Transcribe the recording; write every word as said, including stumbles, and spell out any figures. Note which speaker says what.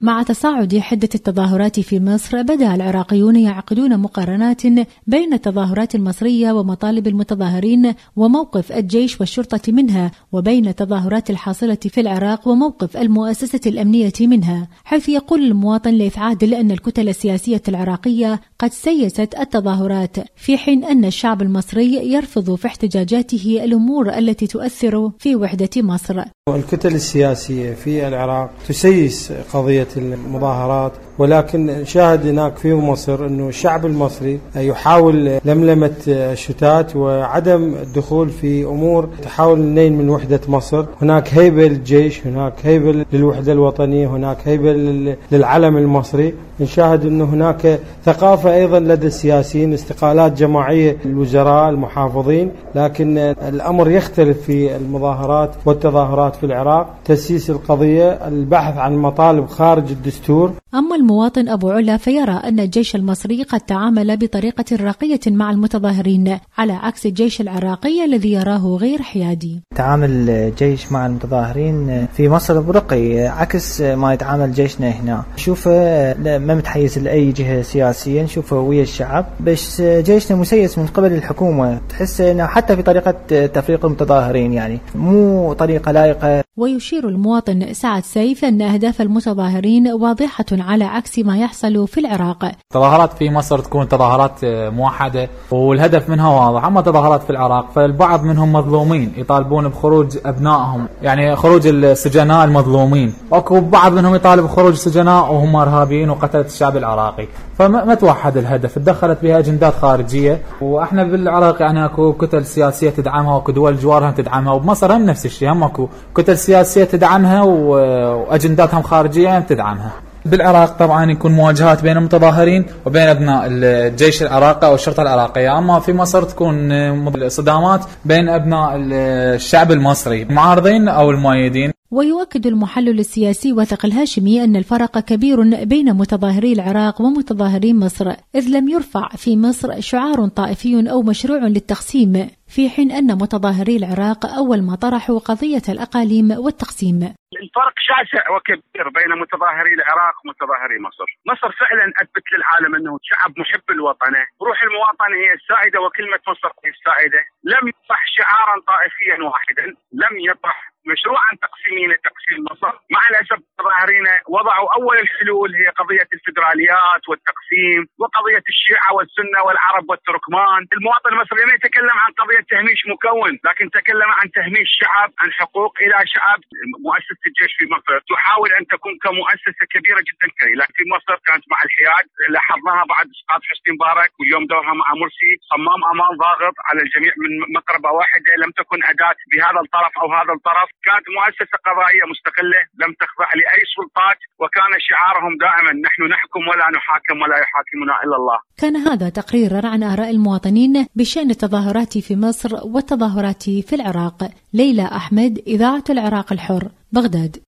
Speaker 1: مع تصاعد حدة التظاهرات في مصر، بدأ العراقيون يعقدون مقارنات بين التظاهرات المصرية ومطالب المتظاهرين وموقف الجيش والشرطة منها، وبين التظاهرات الحاصلة في العراق وموقف المؤسسة الأمنية منها، حيث يقول المواطن ليث عادل أن الكتل السياسية العراقية قد سيست التظاهرات، في حين أن الشعب المصري يرفض في احتجاجاته الأمور التي تؤثر في وحدة مصر.
Speaker 2: الكتل السياسية في العراق تسيس قضية المظاهرات، ولكن شاهد هناك في مصر أنه الشعب المصري يحاول لملمة الشتات وعدم الدخول في أمور تحاول النيل من وحدة مصر. هناك هيبة للجيش، هناك هيبة للوحدة الوطنية، هناك هيبة للعلم المصري. نشاهد أنه هناك ثقافة أيضا لدى السياسيين، استقالات جماعية للوزراء المحافظين، لكن الأمر يختلف في المظاهرات والتظاهرات في العراق. تسييس القضية، البحث عن مطالب خارج الدستور.
Speaker 1: أما المواطن أبو علا فيرى أن الجيش المصري قد تعامل بطريقة راقية مع المتظاهرين، على عكس الجيش العراقي الذي يراه غير حيادي.
Speaker 3: تعامل الجيش مع المتظاهرين في مصر برقي عكس ما يتعامل جيشنا هنا. شوفه ما متحيز لأي جهة سياسية، نشوفه ويا الشعب، بس جيشنا مسيس من قبل الحكومة. تحس أنه حتى في طريقة تفريق المتظاهرين يعني مو طريقة لائقة.
Speaker 1: ويشير المواطن سعد سيف أن أهداف المتظاهرين واضحة على عكس ما يحصل في العراق.
Speaker 4: تظاهرات في مصر تكون تظاهرات موحدة والهدف منها واضح، أما تظاهرات في العراق فالبعض منهم مظلومين يطالبون بخروج أبنائهم، يعني خروج السجناء المظلومين، أو بعض منهم يطالب بخروج السجناء وهم إرهابيين وقتلة الشعب العراقي. فما توحد الهدف، تدخلت بها أجندات خارجية. وإحنا بالعراق يعني أكو كتل سياسية تدعمها وأكو دول جوارها تدعمها، وبمصر هم نفس الشيء، هم أكو كتل سياسية تدعمها وأجنداتهم خارجية تدعمها. بالعراق طبعا يكون مواجهات بين المتظاهرين وبين أبناء الجيش العراقي أو الشرطة العراقية، أما في مصر تكون صدامات بين أبناء الشعب المصري، المعارضين أو المؤيدين.
Speaker 1: ويؤكد المحلل السياسي وثق الهاشمي أن الفرق كبير بين متظاهري العراق ومتظاهري مصر، إذ لم يرفع في مصر شعار طائفي أو مشروع للتقسيم، في حين أن متظاهري العراق أول ما طرحوا قضية الأقاليم والتقسيم.
Speaker 5: الفرق شاسع وكبير بين متظاهري العراق ومتظاهري مصر. مصر فعلا أثبت للعالم أنه شعب محب لوطنه، روح المواطنة هي السائدة وكلمة مصر هي السائدة. لم يطرح شعارا طائفيا واحدا، لم يطرح مشروعا تقسيميا لتقسيم مصر. مع الأسف متظاهرين وضعوا أول الحلول هي قضية الفدراليات والتقسيم وقضية الشيعة والسنة والعرب والتركمان. المواطن المصري لم يتكلم عن قضية تهميش مكون، لكن تكلم عن تهميش شعب، عن حقوق إلى شعب. مؤسسة الجيش في مصر تحاول أن تكون كمؤسسة كبيرة جدا، لكن في مصر كانت مع الحياد، لاحظناها بعد إسقاط حسني مبارك، واليوم دورها مع مرسي صمام أمان ضاغط على الجميع من مقربة واحدة. لم تكن أداة بهذا الطرف أو هذا الطرف، كانت مؤسسة قضائية مستقلة لم تخضع لأي سلطات، وكان شعارهم دائما نحن نحكم ولا نحاكم ولا يحاكمنا إلا الله.
Speaker 1: كان هذا تقريرا عن آراء المواطنين بشأن التظاهرات في مصر والتظاهرات في العراق. ليلى أحمد، إذاعة العراق الحر، بغداد.